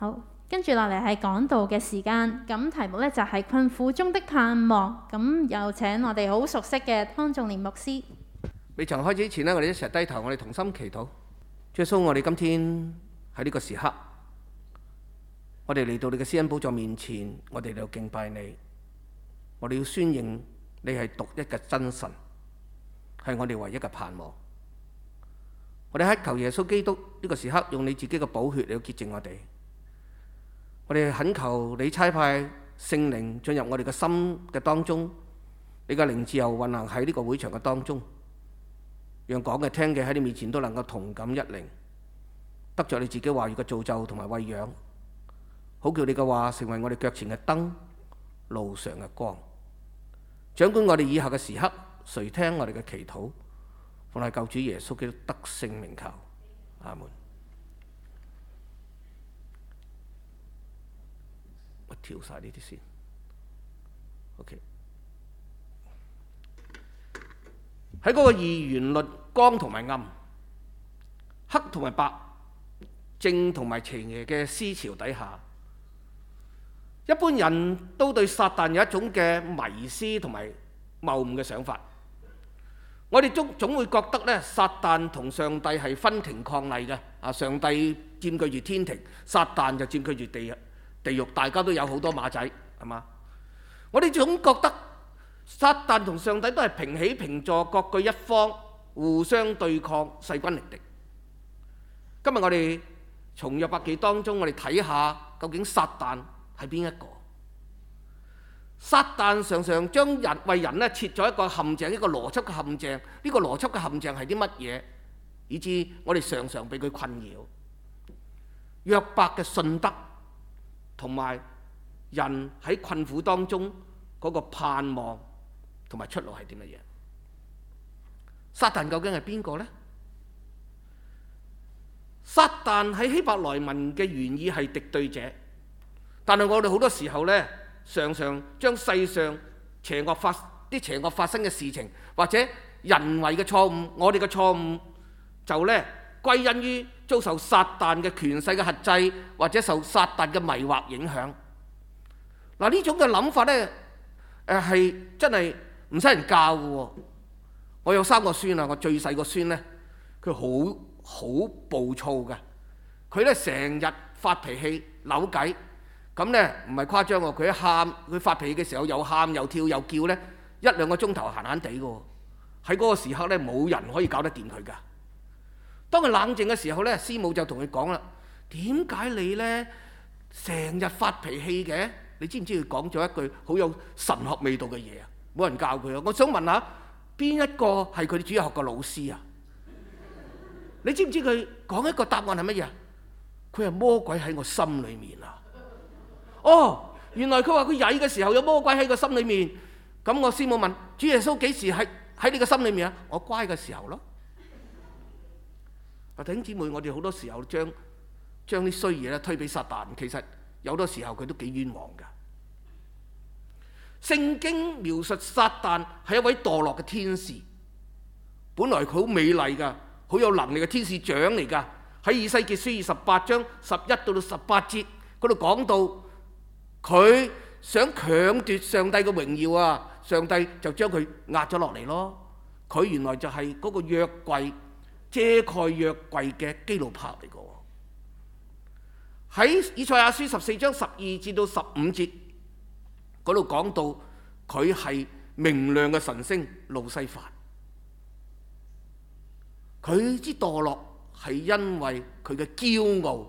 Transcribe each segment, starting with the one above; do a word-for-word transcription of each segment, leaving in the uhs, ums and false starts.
好，跟住落嚟係講道嘅時間，咁題目呢就係困苦中的盼望。咁有請我哋好熟悉嘅湯仲年牧師。 未曾開始之前呢，我哋一齊低頭，我哋同心祈禱。主耶穌，我哋今天喺呢個時刻，我哋嚟到你嘅施恩寶座面前，我哋嚟到敬拜你，我哋要宣認你係獨一嘅真神，係我哋唯一嘅盼望。我哋喺求耶穌基督呢個時刻，用你自己嘅寶血嚟到潔淨我哋。我哋懇求你差派聖靈進入我哋嘅心嘅當中，你嘅靈自由運行喺呢個會場嘅當中，讓講嘅聽嘅喺你面前都能夠同感一靈，得着你自己話語嘅造就同埋餵養，好叫你嘅話成為我哋腳前嘅燈，路上嘅光。掌管我哋以下嘅時刻，垂聽我哋嘅祈禱，奉係救主耶穌基督得勝名求，阿門。我調晒呢啲先 ，OK。喺嗰個二元論光同埋暗、黑同埋白、正同埋邪邪嘅思潮底下，一般人都對撒旦有一種嘅迷思同埋謬誤嘅想法。我哋總總會覺得咧，撒旦同上帝係分庭抗禮嘅。啊，上帝佔據住天庭，撒旦就佔據住地地獄，大家都有好多馬仔，係嘛？我哋總覺得撒旦同上帝都係平起平坐，各據一方，互相對抗，勢均力敵。今日我哋從約伯記當中，我哋睇下究竟撒旦係邊一個？撒旦常常將人為人咧設咗一個陷阱，一個邏輯嘅陷阱。呢個邏輯嘅陷阱係啲乜嘢？以致我哋常常被佢困擾。約伯嘅信德同埋人喺困苦當中嗰個盼望同埋出路係點乜嘢？撒旦究竟係邊個呢？撒旦喺希伯來文嘅原意係敵對者，但係我哋好多時候呢，常常將世上邪惡發啲邪惡發生嘅事情，或者人為嘅錯誤，我哋嘅錯誤就呢歸因於遭受撒旦嘅權勢嘅轄制，或者受撒旦嘅迷惑影響。嗱，呢種嘅諗法呢，誒係真係唔使人教嘅喎。我有三個孫啊，我最細個孫呢，佢好好暴躁嘅，佢呢成日發脾氣扭計，咁呢唔係誇張喎。佢一喊，佢發脾氣嘅時候又喊又跳又叫呢，一兩個鐘頭閒閒地嘅喎。喺嗰個時刻呢，冇人可以搞得掂佢㗎。當佢冷靜嘅時候呢，師母就同佢講啦：點解你呢成日發脾氣嘅？你知唔知佢講咗一句好有神學味道嘅嘢啊？冇人教佢啊！我想問下，邊一個係佢哋主日學嘅老師啊？你知唔知佢講一個答案係乜嘢？佢係魔鬼喺我心裏面啊！哦，原來佢話佢曳嘅時候有魔鬼喺個心裏面。咁我師母問：主耶穌幾時喺喺你個心裏面啊？我乖嘅時候咯。弟兄姊妹，我哋好多時候將將啲衰嘢咧推俾撒旦，其實有好多時候佢都幾冤枉㗎。聖經描述撒旦係一位墮落嘅天使，本來佢好美麗㗎，好有能力嘅天使長嚟㗎。喺以西結書二十八章十一到到十八節嗰度講到，佢想搶奪上帝嘅榮耀啊，上帝就將佢壓咗落嚟咯。佢原來就係嗰個約櫃，遮蓋約櫃嘅基路伯嚟嘅。喺以賽亞書十四章十二至到十五節嗰度講到，佢係明亮嘅晨星路西法。佢之墮落係因為佢嘅驕傲。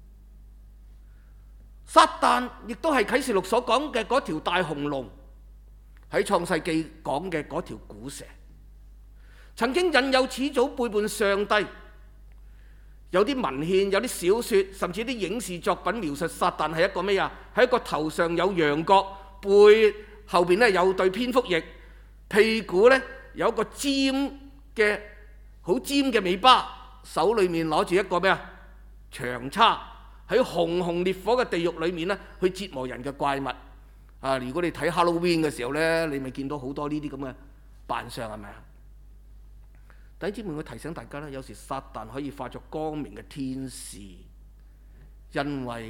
撒旦亦都係啟示錄所講嘅嗰條大紅龍，喺創世記講嘅嗰條古蛇，曾經引誘始祖背叛上帝。有啲文獻、有啲小說，甚至啲影視作品描述撒旦係一個咩啊？係一個頭上有羊角，背後邊咧有對蝙蝠翼，屁股咧有一個尖嘅好尖嘅尾巴，手裏面攞住一個咩啊？長叉，喺熊熊烈火嘅地獄裏面咧去折磨人嘅怪物。啊！如果你睇 Halloween 嘅時候咧，你咪見到好多呢啲咁嘅扮相，係咪啊？弟兄姊妹，我提醒大家咧，有時撒旦可以化作光明嘅天使，因為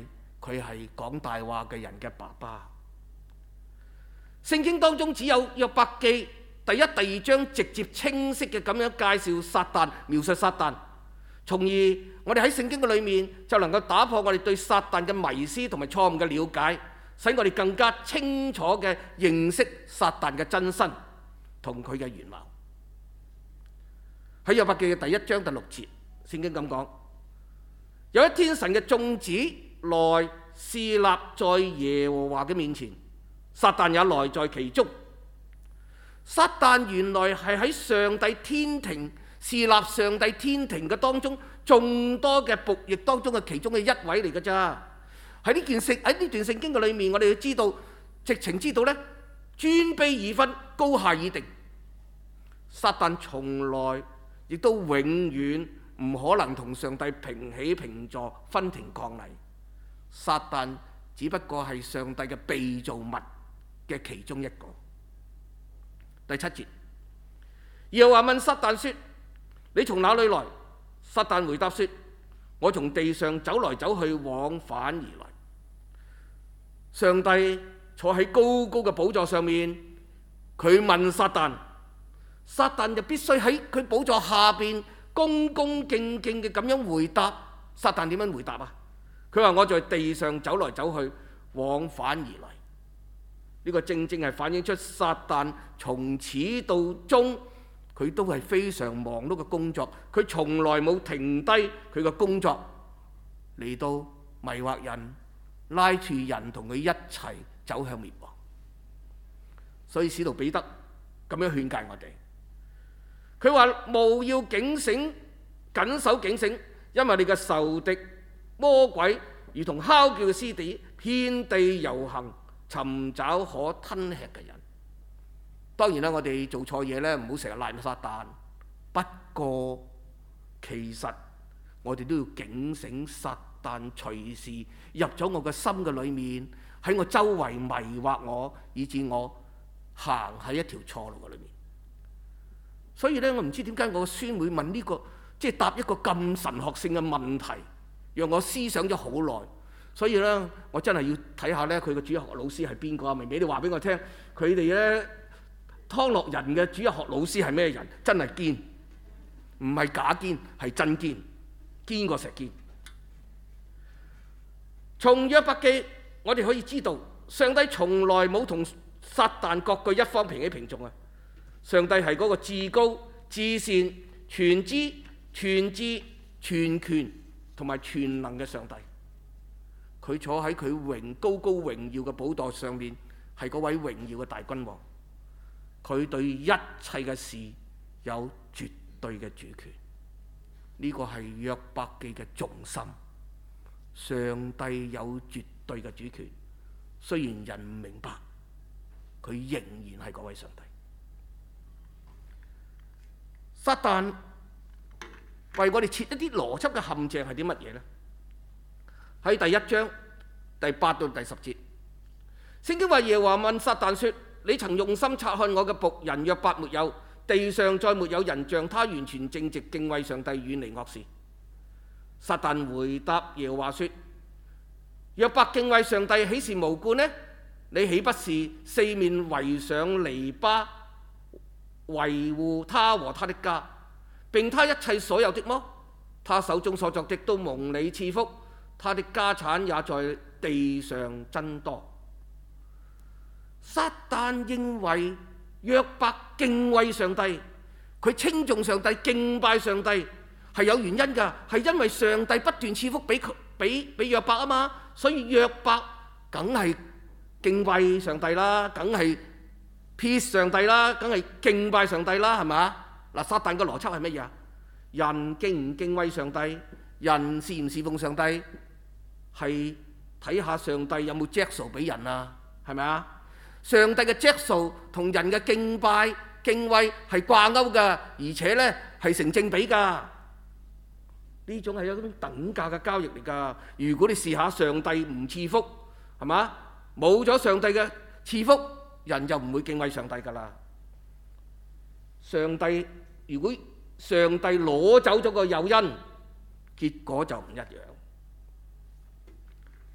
佢係講大話嘅人嘅爸爸。聖經當中只有約伯記第一、第二章直接清晰嘅咁樣介紹撒旦，描述撒旦，從而我哋喺聖經嘅裏面就能夠打破我哋對撒旦嘅迷思同埋錯誤嘅了解，使我哋更加清楚嘅認識撒旦嘅真身同佢嘅原貌。喺約伯記嘅第一章第六節，聖經咁講：有一天神嘅眾子來侍立在耶和華嘅面前，撒旦也來在其中。撒旦原來係喺上帝天庭侍立上帝天庭嘅當中眾多嘅僕役當中嘅其中嘅一位嚟㗎咋。喺呢件聖喺呢段聖經嘅裏面，我哋要知道，直情知道呢，尊卑已分，高下已定。撒旦從來亦都永遠唔可能同上帝平起平坐、分庭抗禮。撒旦只不過係上帝嘅被造物嘅其中一個。第七節，耶和華問撒旦說：你從哪裏來？撒旦回答說：我從地上走來走去，往返而來。上帝坐喺高高嘅寶座上面，佢問撒旦，撒旦就必須喺佢寶座下邊恭恭敬敬嘅咁樣回答。撒旦點樣回答啊？佢話：我在地上走來走去，往返而來。呢個正正係反映出撒旦從始到終，佢都係非常忙碌嘅工作，佢從來冇停低佢嘅工作嚟到迷惑人，拉住人同佢一齊走向滅亡。所以使徒彼得咁樣勸誡我哋，佢話：務要警醒，緊守警醒，因為你嘅仇敵魔鬼如同哮叫嘅獅子，遍地遊行，尋找可吞吃嘅人。當然啦，我哋做錯嘢呢，唔好成日賴撒旦。不過其實我哋都要警醒，撒旦隨時入咗我嘅心嘅裏面，喺我周圍迷惑我，以致我行喺一條錯路嘅裏面。所以呢，我唔知點解我個孫會問呢個，即係答一個咁神學性嘅問題，讓我思想咗好耐。所以咧，我真係要睇下咧，佢個主日學老師係邊個啊？明明你話俾我聽，佢哋咧湯樂人嘅主日學老師係咩人？真係堅，唔係假堅，係真堅，堅過石堅。從約伯記，我哋可以知道，上帝從來冇同撒旦各據一方平起平坐啊！上帝係嗰個至高、至善、全知、全智、全權同埋全能嘅上帝。佢坐喺佢榮高高榮耀嘅寶座上面，係嗰位榮耀嘅大君王。佢對一切嘅事有絕對嘅主權。呢個係約伯記嘅重心。上帝有絕對嘅主權，雖然人唔明白，佢仍然係嗰位上帝。撒旦為我哋設一啲邏輯嘅陷阱係啲乜嘢呢？喺第一章第八到第十節，聖經話耶和華問撒旦說：你曾用心察看我嘅僕人約伯沒有？地上再沒有人像他完全正直，敬畏上帝，遠離惡事。撒旦回答耶和華說：約伯敬畏上帝，豈是無故呢？你豈不是四面圍上籬笆，維護他和他的家，並他一切所有的麼？他手中所作的都蒙你賜福，他的家產也在地上增多。撒旦認為約伯敬畏上帝，佢稱頌上帝、敬拜上帝係有原因㗎，係因為上帝不斷賜福俾佢，俾俾約伯啊嘛，所以約伯梗係敬畏上帝啦，梗係 peace 上帝啦，梗係敬拜上帝啦，係咪？嗱，撒旦嘅邏輯係乜嘢啊？人敬唔敬畏上帝，人侍唔侍奉上帝，係睇下上帝有冇著數俾人啊，係咪啊？上帝嘅著數同人嘅敬拜敬畏係掛鈎㗎，而且呢係成正比㗎。呢種係一種等價嘅交易嚟㗎。如果你試下上帝唔賜福，係嘛？冇咗上帝嘅賜福，人就唔會敬畏上帝㗎啦。上帝如果上帝攞走咗個誘因，結果就唔一樣。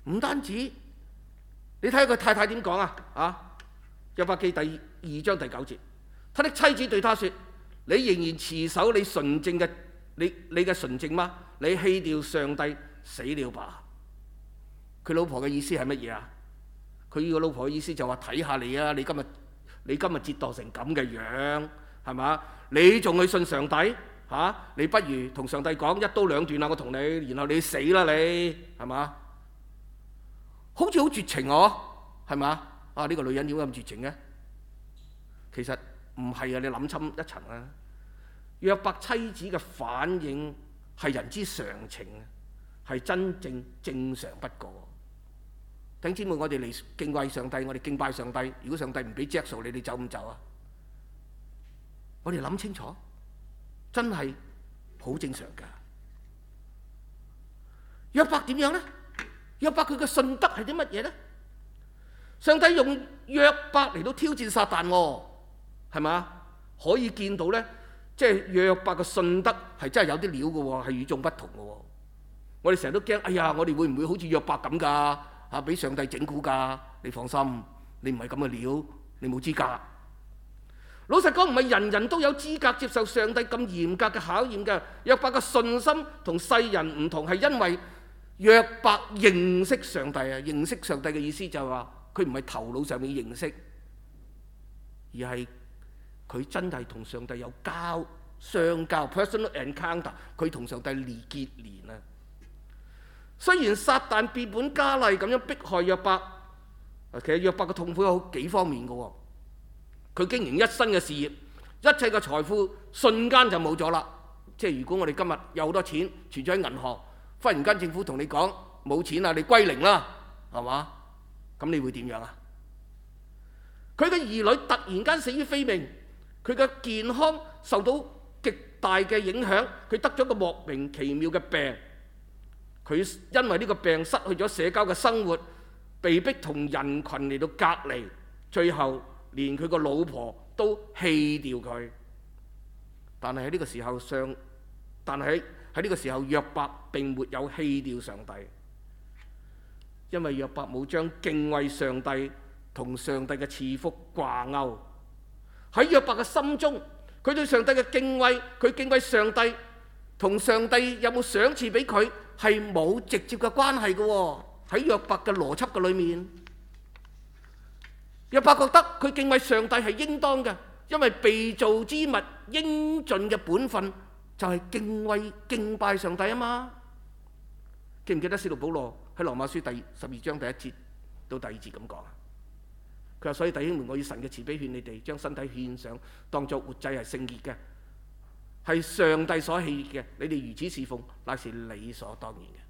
唔單止，你睇下佢太太點講啊？啊，約伯記第二章第九節，他的妻子對他說：你仍然持守你純正嘅你你嘅純正嗎？你棄掉上帝，死了吧！佢老婆嘅意思係乜嘢啊？佢個老婆嘅意思就話：睇下你啊，你今日你今日折墮成咁嘅樣，係嘛？你仲去信上帝嚇、啊？你不如同上帝講一刀兩斷啦，我同你，然後你死啦你，係嘛？好似好絕情哦，係嘛？啊呢、這個女人點解咁絕情嘅？其實唔係啊，你諗深一層啊。約伯妻子嘅反應係人之常情啊，係真正正常不過。弟兄姊妹，我哋嚟敬畏上帝，我哋敬拜上帝。如果上帝唔俾著數你，你走唔走啊？我哋諗清楚，真係好正常㗎。約伯點樣呢？約伯佢嘅信德係啲乜嘢呢？上帝用約伯嚟到挑戰撒旦喎，係嘛？可以見到呢，即係約伯嘅信德係真係有啲料嘅喎，係與眾不同嘅喎。我哋成日都驚，哎呀，我哋會唔會好似約伯咁㗎？嚇，俾上帝整蠱㗎？你放心，你唔係咁嘅料，你冇資格。老實講，唔係人人都有資格接受上帝咁嚴格嘅考驗嘅。約伯嘅信心同世人唔同，係因為約伯認識上帝啊！認識上帝嘅意思就係話，佢唔係頭腦上面認識，而係佢真係同上帝有交相交 personal encounter， 佢同上帝連結連啊！雖然撒旦變本加厲咁樣迫害約伯，其實約伯嘅痛苦有幾方面嘅喎。佢經營一生嘅事業，一切嘅財富瞬間就冇咗啦。即係如果我哋今日有好多錢存咗喺銀行，忽然間政府同你講冇錢啦，你歸零啦，係嘛？咁你會點樣啊？佢嘅兒女突然間死於非命，佢嘅健康受到極大嘅影響，佢得咗個莫名其妙嘅病，佢因為呢個病失去咗社交嘅生活，被逼同人群嚟到隔離，最後連佢個老婆都棄掉佢。但係喺呢個時候上，但係喺呢個時候約伯並沒有棄掉上帝，因為約伯冇將敬畏上帝同上帝嘅賜福掛鈎。喺約伯嘅心中，佢對上帝嘅敬畏，佢敬畏上帝同上帝有冇賞賜俾佢係冇直接嘅關係嘅喎。喺約伯嘅邏輯嘅裏面，約伯覺得佢敬畏上帝係應當嘅，因為被造之物應盡嘅本分就係敬畏敬拜上帝啊嘛。記唔記得使徒保羅喺羅馬書第十二章第一節到第二節咁講啊？佢話：所以弟兄們，我以神嘅慈悲勸你哋，將身體獻上，當作活祭係聖潔嘅，係上帝所喜悅嘅。你哋如此侍奉，乃是理所當然嘅。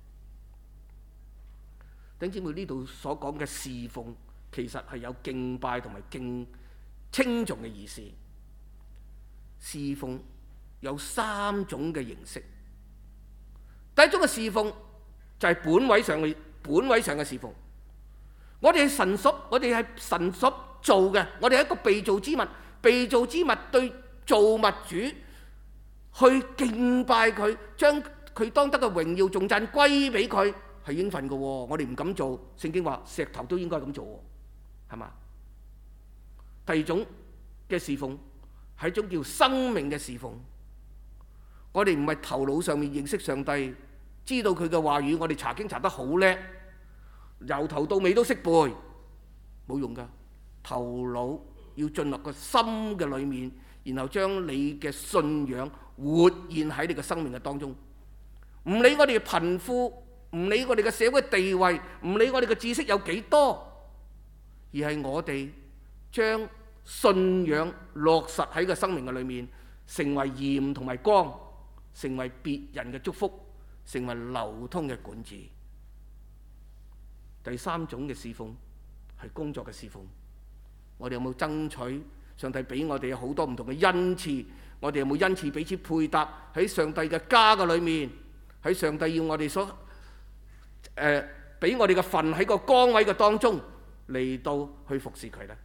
弟兄姊妹，呢度所講嘅侍奉，其實係有敬拜同埋敬稱頌嘅意思。侍奉有三種嘅形式。第一種嘅侍奉就係本位上嘅本位上嘅侍奉。我哋係神所，我哋係神所做嘅，我哋係一個被造之物，被造之物對造物主去敬拜佢，將佢當得嘅榮耀頌讚歸俾佢，係應份嘅。我哋唔敢做，聖經話石頭都應該咁做，係嘛？第二種嘅侍奉係一種叫生命嘅侍奉。我哋唔係頭腦上面認識上帝，知道佢嘅話語，我哋查經查得好叻，由頭到尾都識背，冇用㗎。頭腦要進入個心嘅裏面，然後將你嘅信仰活現喺你嘅生命嘅當中。唔理我哋嘅貧富，唔理我哋嘅社會地位，唔理我哋嘅知識有幾多，而係我哋將信仰落實喺個生命嘅裏面，成為鹽同埋光，成為別人嘅祝福，成為流通嘅管治。第三種嘅侍奉係工作嘅侍奉。我哋有冇爭取上帝俾我哋有好多唔同嘅恩賜？我哋有冇恩賜彼此配搭喺上帝嘅家嘅裏面？喺上帝要我哋所誒俾我哋嘅份喺個崗位嘅當中嚟到去服侍佢呢？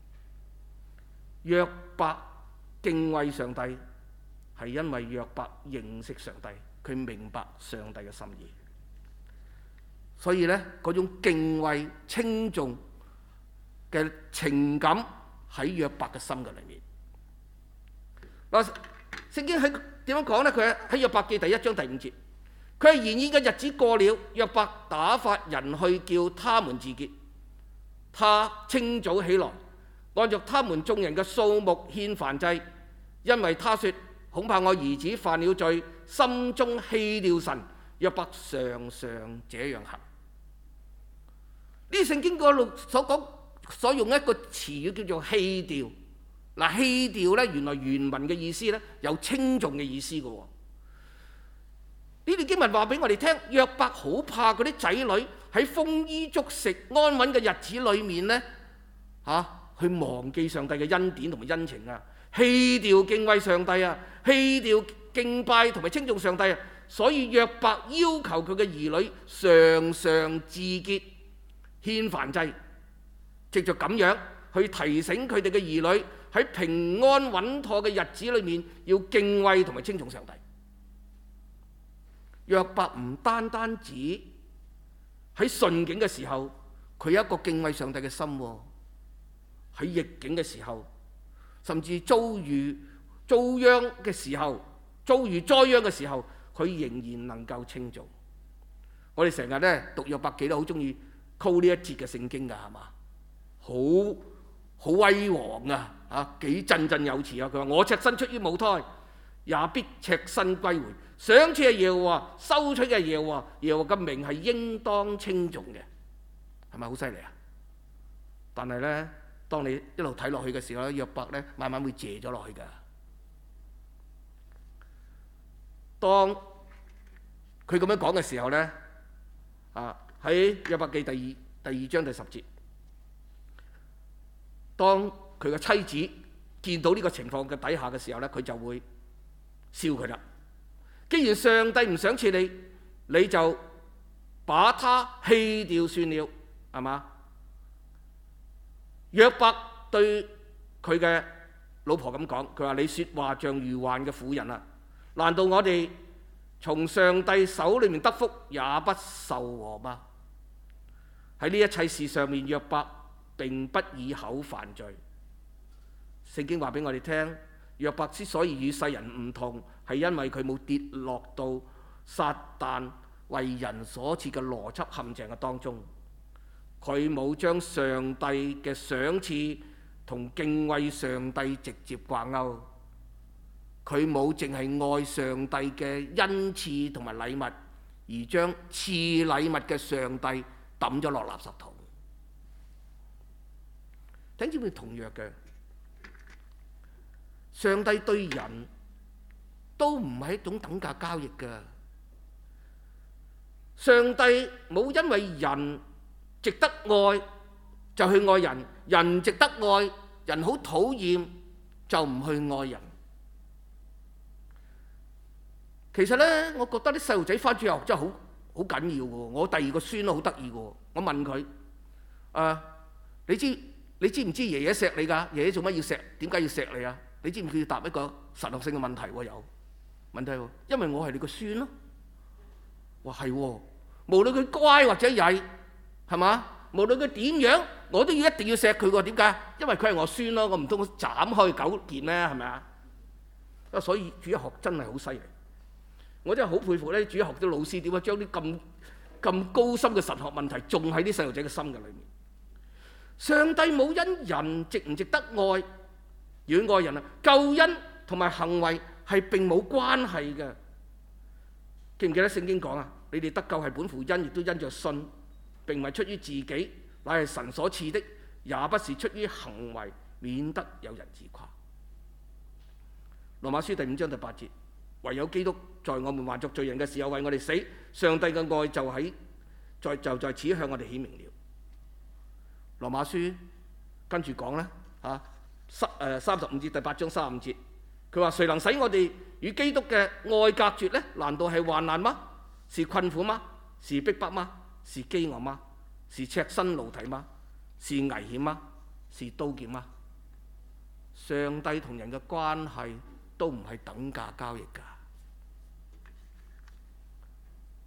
約伯敬畏上帝係因為約伯認識上帝，佢明白上帝嘅心意。 所以呢，嗰種敬畏稱頌嘅情感喺約伯嘅心嘅裏面。嗱，聖經喺點樣講呢？佢喺約伯記第一章第五節，佢係筵宴嘅日子過了，約伯打發人去叫他們自潔。他清早起來，按照他們眾人嘅數目獻燔祭，因為他說：恐怕我兒子犯了罪，心中棄了神。約伯常常這樣行。呢聖經嗰度所講所用一個詞語叫做棄掉。嗱，棄掉咧，原來原文嘅意思咧有稱頌嘅意思嘅喎。呢段經文話俾我哋聽，約伯好怕嗰啲仔女喺豐衣足食安穩嘅日子裏面咧嚇、啊、去忘記上帝嘅恩典同埋恩情啊，棄掉敬畏上帝啊，棄掉敬拜同埋稱頌上帝啊。所以約伯要求佢嘅兒女常常自潔獻燔祭，藉著咁樣去提醒佢哋嘅兒女喺平安穩妥嘅日子裏面要敬畏同埋稱頌上帝。約伯唔單單止喺順境嘅時候佢有一個敬畏上帝嘅心，喺逆境嘅時候，甚至遭遇遭殃嘅時候，遭遇災殃嘅時候，佢仍然能夠稱頌。我哋成日咧讀約伯記都好中意 call 呢一節嘅聖經㗎，係嘛？好好威煌啊！啊，幾振振有詞啊！佢話：我赤身出於母胎，也必赤身歸回。賞賜嘅耶和華，收取嘅耶和華，耶和華嘅名係應當稱頌嘅，係咪好犀利啊？但係咧，當你一路睇落去嘅時候咧，約伯咧慢慢會謝咗落去㗎。當佢咁樣講嘅時候咧，啊喺約伯記第二第二章第十節，當佢嘅妻子見到呢個情況嘅底下嘅時候咧，佢就會笑佢啦。既然上帝唔賞賜你，你就把他棄掉算了，係嘛？約伯對佢嘅老婆咁講，佢話：你説話像愚頑嘅婦人啊！難道我哋從上帝手裏面得福，也不受禍嗎？喺呢一切事上面，約伯並不以口犯罪。聖經話俾我哋聽，約伯之所以與世人唔同，係因為佢冇跌落到撒但為人所設嘅邏輯陷阱嘅當中，佢冇將上帝嘅賞賜同敬畏上帝直接掛鈎，佢冇淨係愛上帝嘅恩賜同埋禮物，而將賜禮物嘅上帝抌咗落垃圾桶。聽知唔知同樣嘅？上帝對人都唔係一種等價交易㗎。上帝冇因為人值得愛就去愛人，人值得愛，人好討厭就唔去愛人。其實呢，我覺得啲細路仔返咗學真係好好緊要喎。我第二個孫都好得意喎。我問佢：啊，你知你知唔知爺爺錫你㗎？爺爺做乜要錫？點解要錫你啊？你知唔知要答一個神學性嘅問題喎？有問題喎，因為我係你個孫咯。話係喎，無論佢乖或者曳，係嘛？無論佢點樣，我都要一定要錫佢喎。點解？因為佢係我孫咯。我唔通斬開九件咧？係咪啊？啊，所以主日學真係好犀利。我真係好佩服咧，主日學啲老師點解將啲咁咁高深嘅神學問題種喺啲細路仔嘅心嘅裏面。上帝冇因人值唔值得愛而愛人啊！救恩同埋行為係並冇關係嘅。記唔記得聖經講啊？你哋得救係本乎恩，亦都因着信，並唔係出於自己，乃係神所賜的，也不是出於行為，免得有人自誇。羅馬書第五章第八節，唯有基督在我們還作罪人嘅時候為我哋死，上帝嘅愛就喺在就在此向我哋顯明了。羅馬書跟住講咧嚇。三誒三十五節第八章三十五節，佢話：誰能使我哋與基督嘅愛隔絕呢？難道係患難嗎？是困苦嗎？是逼迫嗎？是飢餓嗎？是赤身露體嗎？是危險嗎？是刀劍嗎？上帝同人嘅關係都唔係等價交易㗎。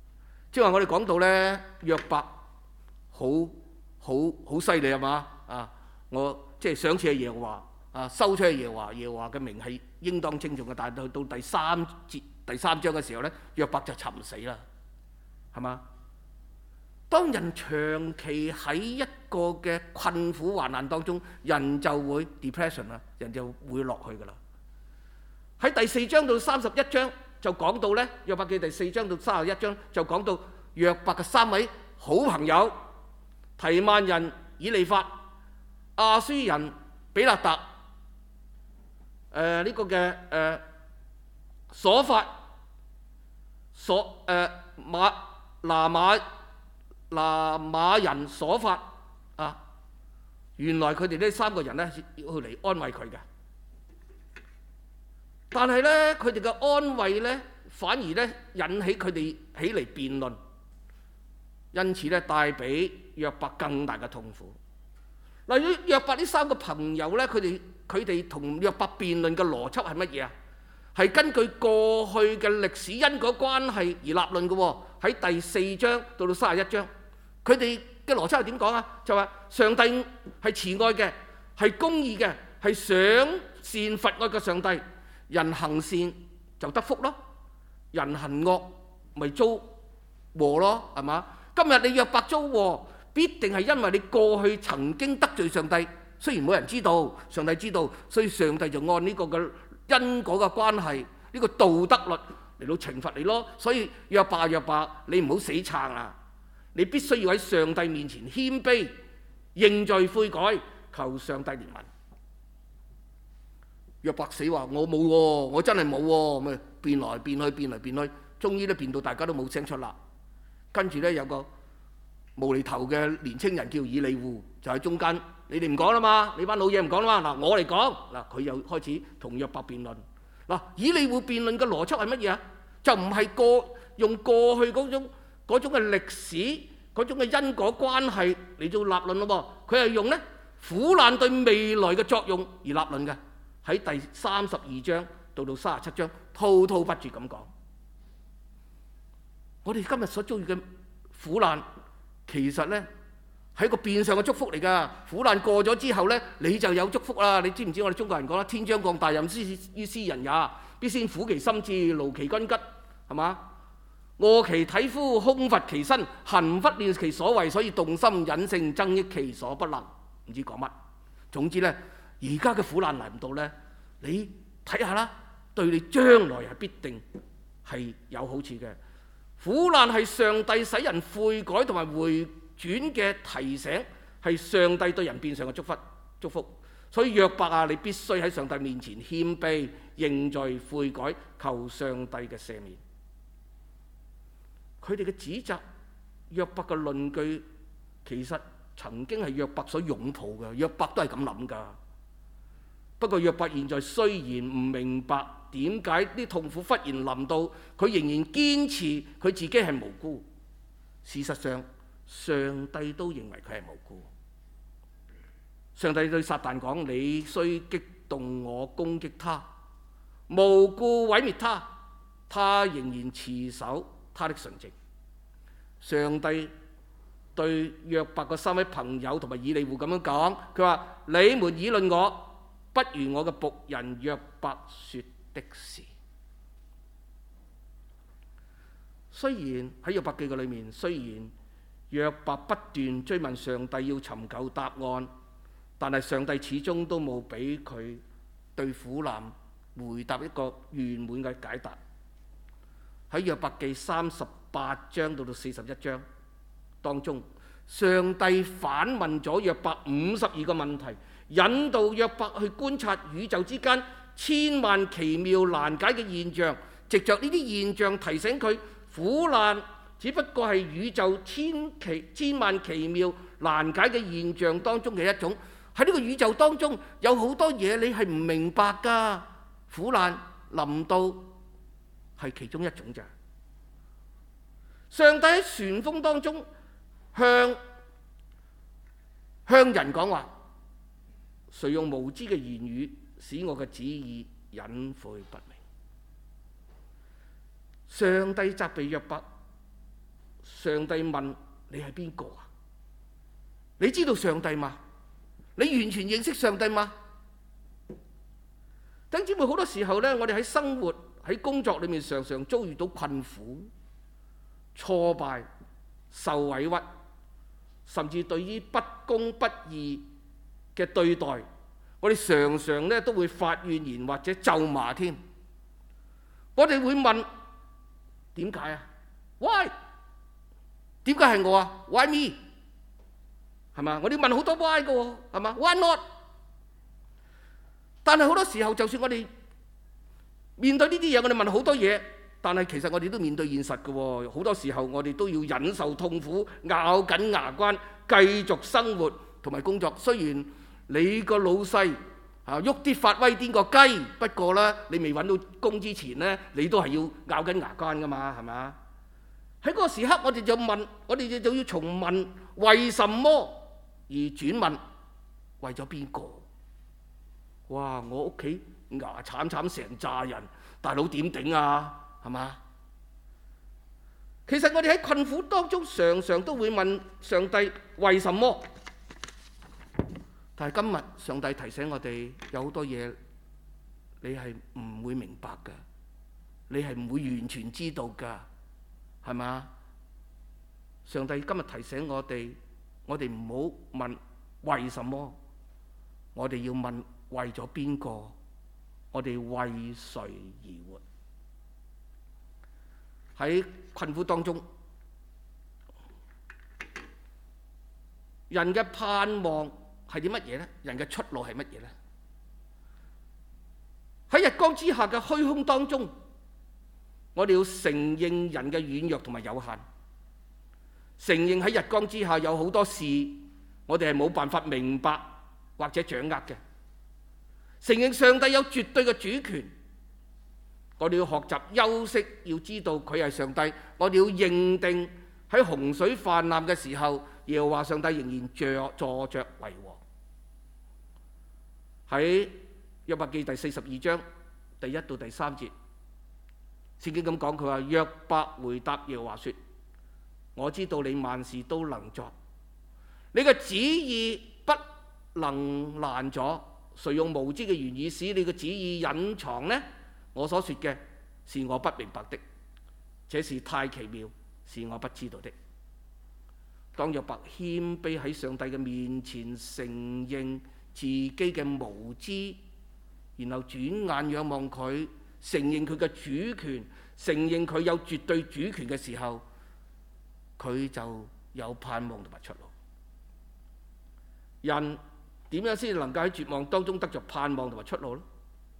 即係話我哋講到咧，約伯好好好犀利係嘛啊！我即係賞賜係耶和華啊，收出係耶和華，耶和華嘅名係應當稱頌嘅。但係到到第三節第三章嘅時候咧，約伯就尋死啦，係嘛？當人長期喺一個嘅困苦患難當中，人就會 depression 啦，人就會落去㗎啦。喺第四章到三十一章就講到咧，約伯記第四章到三十一章就講到約伯嘅三位好朋友，提曼人以利法、亞書人比勒達，誒、呃、呢、這個嘅誒、呃、瑣法、瑣誒馬拿馬拿馬人瑣法啊，原來佢哋呢三個人咧要去嚟安慰佢嘅。但係咧，佢哋嘅安慰咧，反而咧引起佢哋起嚟辯論，因此咧帶俾約伯更大嘅痛苦。嗱，約伯呢三個朋友咧，佢哋佢哋同約伯辯論嘅邏輯係乜嘢啊？係根據過去嘅歷史因果關係而立論嘅喎。喺第四章到到三十一章，佢哋嘅邏輯係點講啊？就話上帝係慈愛嘅，係公義嘅，係賞善罰惡嘅上帝。人行善就得福咯，人行惡咪遭禍咯，係嘛？今日你約伯遭禍，必定係因為你過去曾經得罪上帝，雖然冇人知道，上帝知道，所以上帝就按呢個嘅因果嘅關係，呢個道德律嚟到懲罰你咯。所以約伯約伯，你唔好死撐啊！你必須要喺上帝面前謙卑認罪悔改，求上帝憐憫。約伯死話：我冇喎，我真係冇喎，咪變來變去，變嚟變去，終於咧變到大家都冇聲出啦。跟住咧有個無厘頭嘅年青人叫以利戶，就喺中間。你哋唔講啦嘛，你班老嘢唔講啦嘛，嗱我嚟講嗱，佢又開始同約伯辯論。嗱，以利戶辯論嘅邏輯係乜嘢啊？就唔係過用過去嗰種嗰種嘅歷史嗰種嘅因果關係嚟做立論咯喎，佢係用咧苦難對未來嘅作用而立論嘅。喺第三十二章到到三十七章，滔滔不絕咁講。我哋今日所遭遇嘅苦難，其實呢係一個變相嘅祝福嚟㗎。苦難過咗之後呢，你就有祝福啦。你知唔知我哋中國人講啦？天將降大任於斯人也，必先苦其心志，勞其筋骨，係嘛？餓其體膚，空乏其身，行忽練其所為，所以動心忍性，增益其所不能。唔知講乜。總之呢。而家嘅苦難嚟唔到呢，你睇下啦，對你將來係必定係有好處嘅。苦難係上帝使人悔改同埋回轉嘅提醒，係上帝對人變相嘅祝福。祝福。所以約伯啊，你必須喺上帝面前謙卑認罪悔改，求上帝嘅赦免。佢哋嘅指責，約伯嘅論據，其實曾經係約伯所擁抱嘅。約伯都係咁諗㗎。不過約伯現在雖然唔明白點解啲痛苦忽然臨到，佢仍然堅持佢自己係無辜。事實上，上帝都認為佢係無辜。上帝對撒旦講：你雖激動我攻擊他，無故毀滅他，他仍然持守他的純正。上帝對約伯嘅三位朋友同埋以利戶咁樣講，佢話：你們議論我，不如我嘅僕人約伯說的是。雖然喺約伯記嘅裏面，雖然約伯不斷追問上帝要尋求答案，但係上帝始終都冇俾佢對苦難回答一個圓滿嘅解答。喺約伯記三十八章到到四十一章當中，上帝反問咗約伯五十二個問題，引導約伯去觀察宇宙之間千萬奇妙難解嘅現象，藉着呢啲現象提醒佢苦難只不過係宇宙千奇千萬奇妙難解嘅現象當中嘅一種。喺呢個宇宙當中有好多嘢你係唔明白㗎，苦難臨到係其中一種咋。上帝喺旋風當中向向人講話，誰用無知嘅言語使我嘅旨意隱晦不明？上帝責備約伯， 上帝問你係邊個啊？你知道上帝嗎？你完全認識上帝嗎？弟兄姊妹，好多時候呢，我哋喺生活喺工作裏面常常遭遇到困苦、挫敗、受委屈，甚至對於不公不義嘅對待，我哋常常呢都會發怨言或者咒罵添。我哋會問點解啊 ？Why？ 點解係我啊 ？Why me？ 係嘛？我哋問好多 why 嘅喎，係嘛 ？Why not？ 但係好多時候，就算我哋面對呢啲嘢，我哋問好多嘢，但係其實我哋都面對現實嘅喎。好多時候我哋都要忍受痛苦，咬緊牙關繼續生活同埋工作。雖然你個老細啊喐啲發威癲個雞，不過咧你未揾到工之前咧，你都係要咬緊牙關噶嘛，係嘛？喺嗰個時刻，我哋就問，我哋就要從問為什麼而轉問為咗邊個？哇！我屋企牙慘慘成扎人，大佬點頂啊？係嘛？其實我哋喺困苦當中，常常都會問上帝為什麼？但係今日上帝提醒我哋，有好多嘢你係唔會明白㗎，你係唔會完全知道㗎，係嘛？上帝今日提醒我哋，我哋唔好問為什麼，我哋要問為咗邊個？我哋為誰而活？喺困苦當中，人嘅盼望係啲乜嘢呢？人嘅出路係乜嘢呢？喺日光之下嘅虛空當中，我哋要承認人嘅軟弱同埋有限，承認喺日光之下有好多事，我哋係冇辦法明白或者掌握嘅。承認上帝有絕對嘅主權，我哋要學習休息，要知道佢係上帝。我哋要認定喺洪水泛濫嘅時候，耶和華上帝仍然坐坐著為王。喺約伯記第四十二章第一到第三節，聖經咁講，佢話約伯回答耶和華說：我知道你萬事都能作，你嘅旨意不能攔阻。誰用無知嘅言語使你嘅旨意隱藏呢？我所說嘅是我不明白的，這是太奇妙，是我不知道的。當約伯謙卑喺上帝嘅面前承認自己嘅無知，然後轉眼仰望佢，承認佢嘅主權，承認佢有絕對主權嘅時候，佢就有盼望同埋出路。人點樣先能夠喺絕望當中得着盼望同埋出路呢？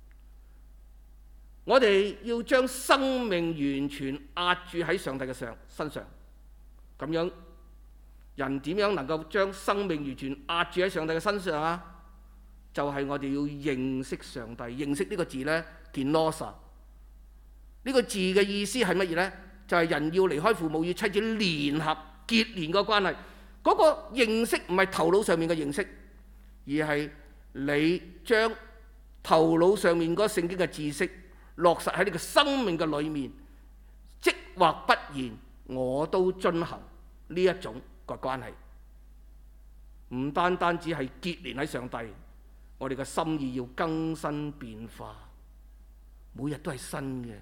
我哋要將生命完全壓住喺上帝嘅上身上，咁樣人點樣能夠將生命完全壓住喺上帝嘅身上啊？就係、是、我哋要認識上帝。認識呢個字呢，genosa，呢個字嘅意思係乜嘢呢？就係、是、人要離開父母與妻子聯合結連個關係。嗰、那個認識唔係頭腦上面嘅認識，而係你將頭腦上面嗰聖經嘅知識落實喺你嘅生命嘅裏面，即或不然我都遵行呢一種個關係。唔單單只係結連喺上帝，我哋嘅心意要更新變化，每日都係新嘅。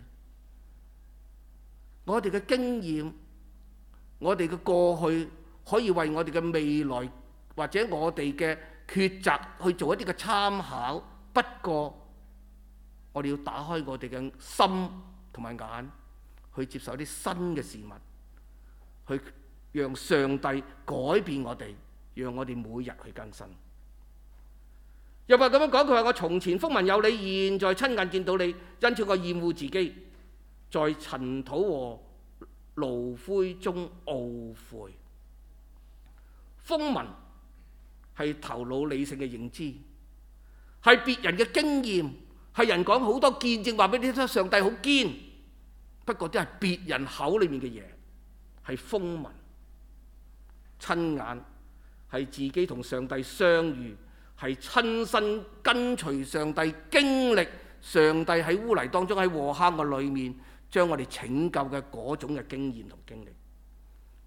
我哋嘅經驗，我哋嘅過去可以為我哋嘅未來或者我哋嘅抉擇去做一啲嘅參考，不過我哋要打開我哋嘅心同埋眼，去接受一啲新嘅事物，去讓上帝改變我哋，讓我哋每日去更新。約伯咁樣講，佢話：我從前風聞有你，現在親眼見到你，因此我厭惡自己，在塵土和爐灰中懊悔。風聞係頭腦理性嘅認知，係別人嘅經驗，係人講好多見證話俾你聽，上帝好堅。不過都係別人口裏面嘅嘢，係風聞。親眼係自己同上帝相遇，係親身跟隨上帝，經歷上帝喺污泥當中，喺禍坑嘅裏面將我哋拯救嘅嗰種嘅經驗同經歷。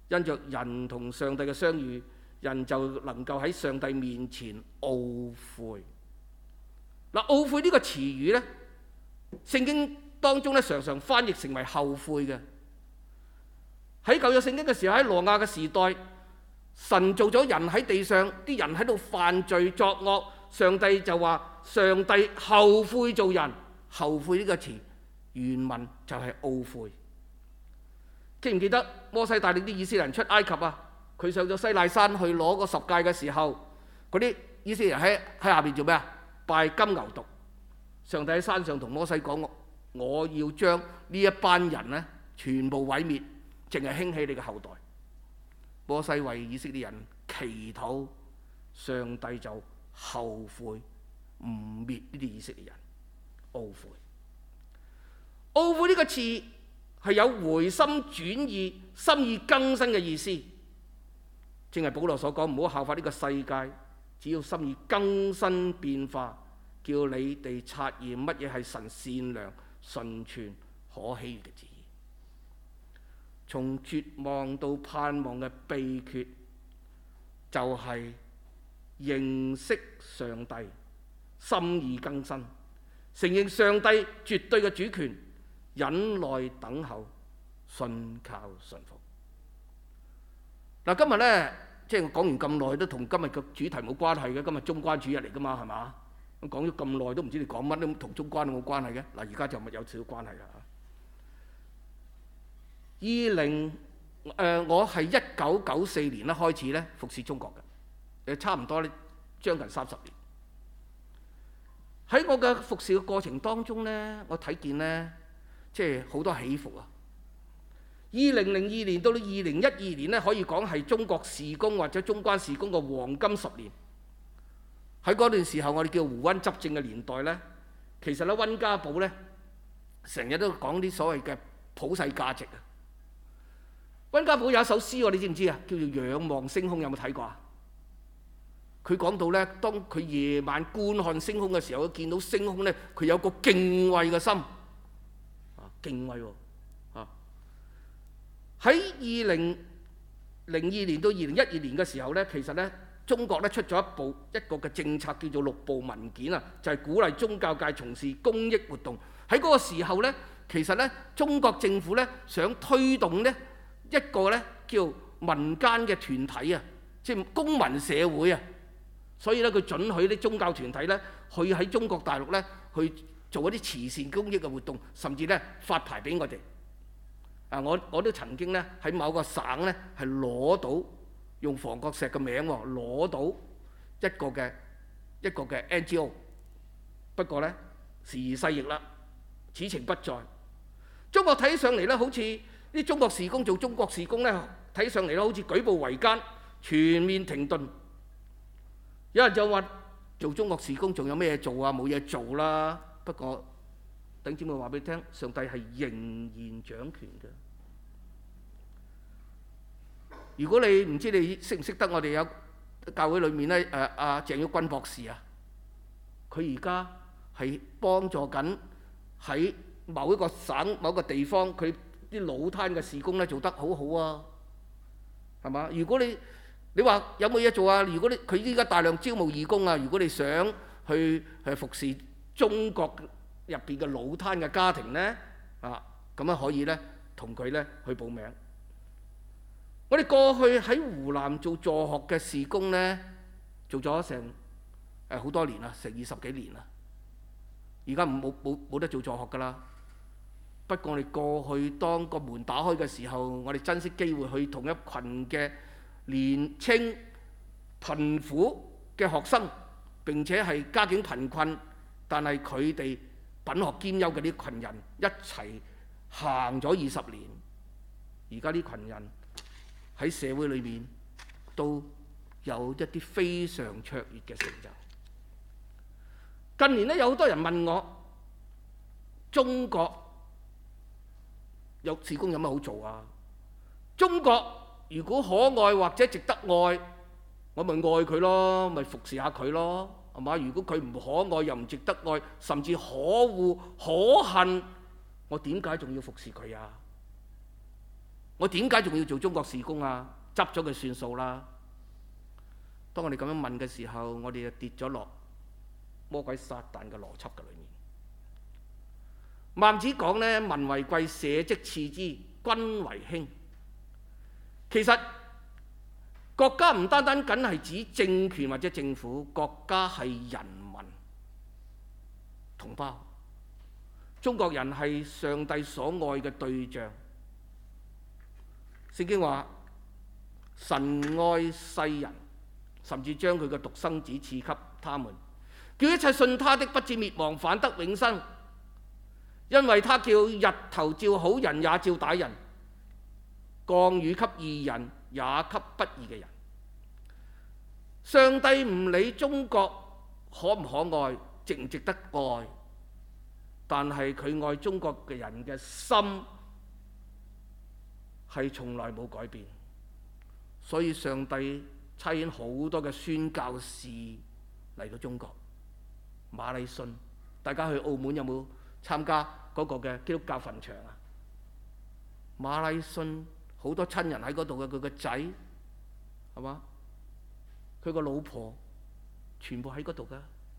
因着人同上帝嘅相遇，人就能夠喺上帝面前懊悔。嗱，懊悔呢個詞語呢，聖經當中咧常常翻譯成為後悔嘅。喺舊約聖經嘅時候，喺挪亞嘅時代，神做咗人喺地上，啲人喺度犯罪作惡，上帝就話上帝後悔做人。後悔呢個詞原文就係懊悔。記唔記得摩西帶領啲以色列人出埃及啊？佢上咗西奈山去攞個十誡嘅時候，嗰啲以色列人喺喺下邊做咩啊？拜金牛犢。上帝喺山上同摩西講：我要將呢一班人呢全部毀滅，淨係興起你嘅後代。摩西為以色列人祈禱，上帝就後悔唔滅呢啲以色列人。懊悔，懊悔呢個詞係有回心轉意、心意更新嘅意思。正係保羅所講，唔好效法呢個世界，只要心意更新變化，叫你哋察驗乜嘢係神善良、純全、可喜嘅旨意。從絕望到盼望嘅秘訣，就係認識上帝，心意更新，承認上帝絕對嘅主權，忍耐等候，信靠順服。嗱，今日呢，即係講完咁耐都同今日嘅主題冇關係嘅。今日中關主日嚟㗎嘛，係嘛？咁講咗咁耐都唔知你講乜，都同中關都冇關係嘅。嗱，而家就咪有少少關係啦。二零誒，我係一九九四年咧開始咧服侍中國嘅，誒差唔多咧將近三十年。喺我嘅服侍嘅過程當中咧，我睇見咧，即係好多起伏啊！二零零二年到到二零一二年咧，可以講係中國事工或者中關事工嘅黃金十年。喺嗰段時候，我哋叫胡溫執政嘅年代咧，其實咧溫家寶咧成日都講啲所謂嘅普世價值啊。溫家寶有一首詩，你知唔知啊？叫做《仰望星空》，有冇睇過啊？佢講到咧，當佢夜晚觀看星空嘅時候，見到星空咧，佢有個敬畏嘅心啊，敬畏喎啊！喺二零零二年到二零一二年嘅時候咧，其實咧中國咧出咗一部一個嘅政策，叫做六部文件啊，就係鼓勵宗教界從事公益活動。喺嗰個時候咧，其實咧中國政府咧想推動咧一個咧叫民間嘅團體啊，即係公民社會啊。所以咧，佢准許啲宗教團體咧去喺中國大陸咧去做一啲慈善公益嘅活動，甚至咧發牌俾我哋。啊，我我都曾經咧喺某個省咧係攞到用房角石嘅名喎，攞到一個嘅一個嘅 N G O。不過咧時移世易啦，此情不再。中國睇起上嚟咧，好似啲中國事工做中國事工咧，睇上嚟咧好似舉步維艱，全面停頓。有人就話做中國事工仲有咩做啊？冇嘢做啦。不過弟兄姊妹話俾你聽，上帝係仍然掌權嘅。如果你唔知你識唔識得我哋有教會裏面咧誒阿鄭旭君博士啊，佢而家係幫助緊喺某一個省某一個地方，佢啲老攤嘅事工咧做得好好啊，係嘛？如果你你話有冇嘢做啊？如果你佢依家大量招募義工啊，如果你想去去服侍中國入邊嘅老攤嘅家庭呢，啊咁樣可以呢同佢呢去報名。我哋過去喺湖南做助學嘅事工呢，做咗成誒好多年啦，成二十幾年啦。而家冇冇冇得做助學㗎啦。不過我哋過去當個門打開嘅時候，我哋珍惜機會去同一群嘅年青貧苦嘅學生，並且係家境貧困，但係佢哋品學兼優嘅呢群人一齊行咗二十年。而家呢群人喺社會裏面都有一啲非常卓越嘅成就。近年呢，有好多人問我，中國有事工有乜好做啊？中國如果可愛或者值得愛，我咪愛佢咯，咪服侍下佢咯，係嘛？如果佢唔可愛又唔值得愛，甚至可惡可恨，我點解仲要服侍佢啊？我我點解仲要做中國事工啊？執咗佢算數啦。當我哋咁樣問嘅時候，我哋就跌咗落魔鬼撒旦嘅邏輯嘅裏面。孟子講呢，民為貴，社稷次之，君為輕。其實國家唔單單僅係指政權或者政府，國家係人民同胞。中國人係上帝所愛嘅對象。聖經話：神愛世人，甚至將佢嘅獨生子賜給他們，叫一切信他的不至滅亡，反得永生。因為他叫日頭照好人也照歹人，降雨給義人也給不義嘅人。上帝唔理中國可唔可愛，值唔值得愛，但係佢愛中國嘅人嘅心係從來冇改變。所以上帝差遣好多嘅宣教士嚟到中國。馬禮遜，大家去澳門有冇參加嗰個嘅基督教墳場啊？馬禮遜好多親人喺嗰度嘅，佢個仔係嘛？佢個老婆全部喺嗰度噶。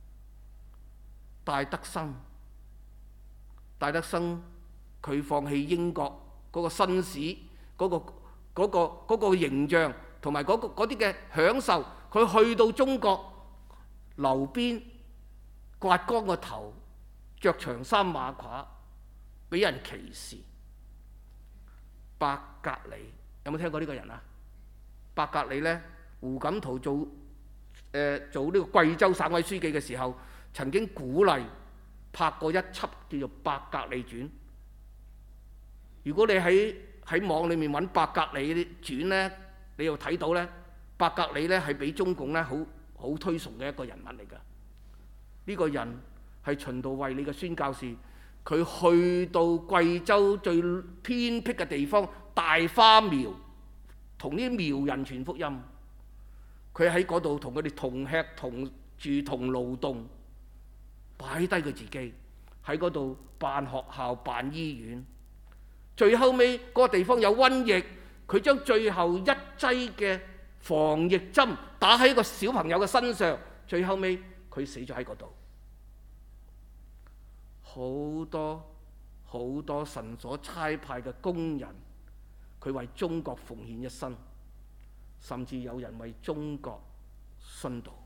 戴德生，戴德生佢放棄英國嗰個紳士嗰個嗰個嗰個形象同埋嗰個嗰啲嘅享受，佢去到中國留邊刮光個頭，着長衫馬褂，俾人歧視。伯格里有冇聽過呢個人啊？伯格里呢，胡錦濤做誒、呃、做呢個貴州省委書記嘅時候，曾經鼓勵拍過一輯叫做《伯格里傳》。如果你喺喺網裏面揾伯格里啲傳呢，你又睇到呢，伯格里呢係俾中共呢好好推崇嘅一個人物嚟㗎。呢、這個人係循道衛理嘅宣教士，佢去到貴州最偏僻嘅地方大花苗，同啲苗人傳福音。佢喺嗰度同佢哋同吃同住同勞動，擺低佢自己喺嗰度辦學校辦醫院。最後尾嗰個地方有瘟疫，佢將最後一劑嘅防疫針打喺一個小朋友嘅身上，最後尾佢死咗喺嗰度。好多好多神所差派嘅工人，佢為中國奉獻一生，甚至有人為中國殉道。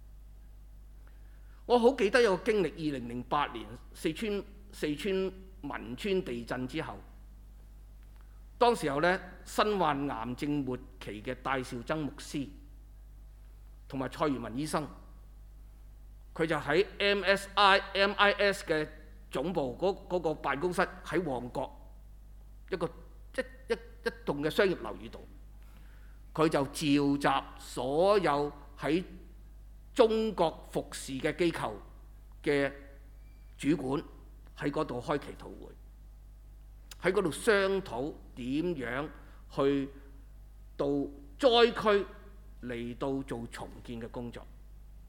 我好記得有個經歷，二零零八年四川四川汶川地震之後，當時候呢，身患癌症末期嘅戴紹曾牧師同埋蔡元文醫生，佢就喺 M S I M I S 嘅總部嗰嗰個辦公室喺旺角一個一一一棟嘅商業樓宇度，佢就召集所有喺中國服侍嘅機構嘅主管喺嗰度開祈禱會，喺嗰度商討點樣去到災區嚟到做重建嘅工作。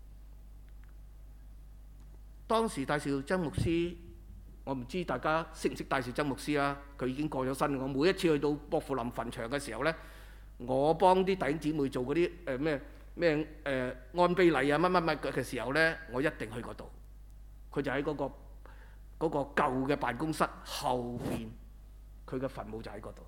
當時戴紹曾牧師，我唔知大家識唔識戴紹曾牧師啊？佢已經過咗身。我每一次去到薄扶林墳場嘅時候呢，我幫啲弟兄姊妹做嗰啲誒咩咩誒安悲禮啊乜乜乜嘅時候呢，我一定去嗰度。佢就喺嗰個嗰個舊嘅辦公室後邊，佢嘅墳墓就喺嗰度。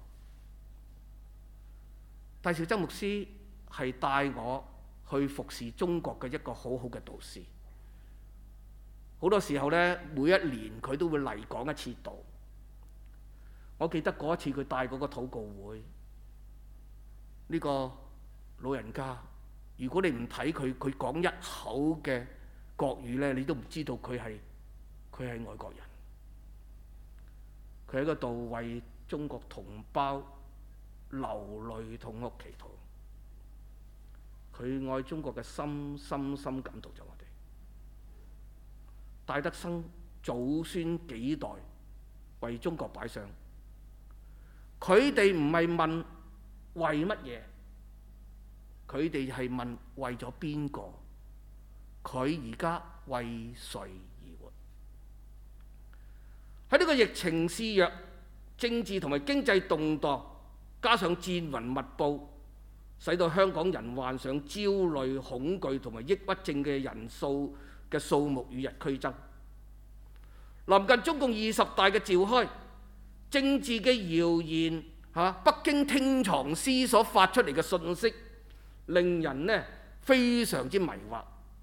戴紹曾牧師係帶我去服侍中國嘅一個好好嘅導師。好多時候呢，每一年佢都會嚟講一次道。我記得嗰一次佢帶嗰個禱告會，呢個老人家，如果你唔睇佢，佢講一口嘅國語呢，你都唔知道佢係佢係外國人。佢喺嗰度為中國同胞流淚痛哭祈禱。佢愛中國嘅心深深感動咗我哋。戴德生祖孫幾代為中國擺上，佢哋唔係問為乜嘢，佢哋係問為咗邊個？佢而家為誰而活？喺呢個疫情肆虐、政治同埋經濟動盪、 加上戰雲密佈，使到香港人患上焦慮、恐懼同埋抑鬱症嘅人數嘅數目與日俱增。臨近中共二十大嘅召開，政治嘅謠言嚇，北京聽藏司所發出嚟嘅信息，令人呢非常之迷惑。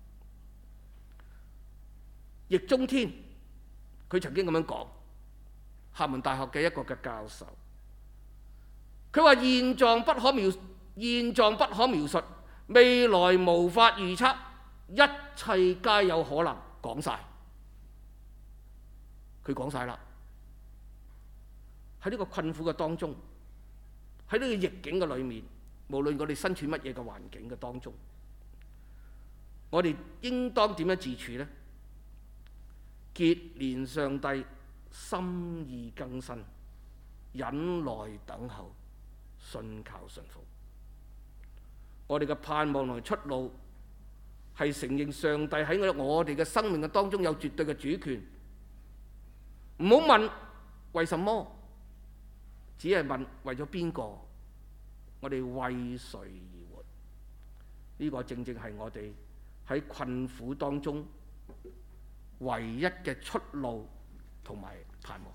易中天佢曾經咁樣講，廈門大學嘅一個嘅教授，佢話現狀不可描，現狀不可描述，未來無法預測，一切皆有可能。講晒，佢講晒啦。喺呢個困苦嘅當中，喺呢個逆境嘅裏面，無論我哋身處乜嘢嘅環境嘅當中，我哋應當點樣自處呢？結連上帝，心意更新，忍耐等候，信靠順服。我哋嘅盼望同出路係承認上帝喺我哋嘅生命嘅當中有絕對嘅主權。唔好問為什麼，只係問為咗邊個，我哋為誰而活？呢個正正係我哋喺困苦當中唯一嘅出路同埋盼望。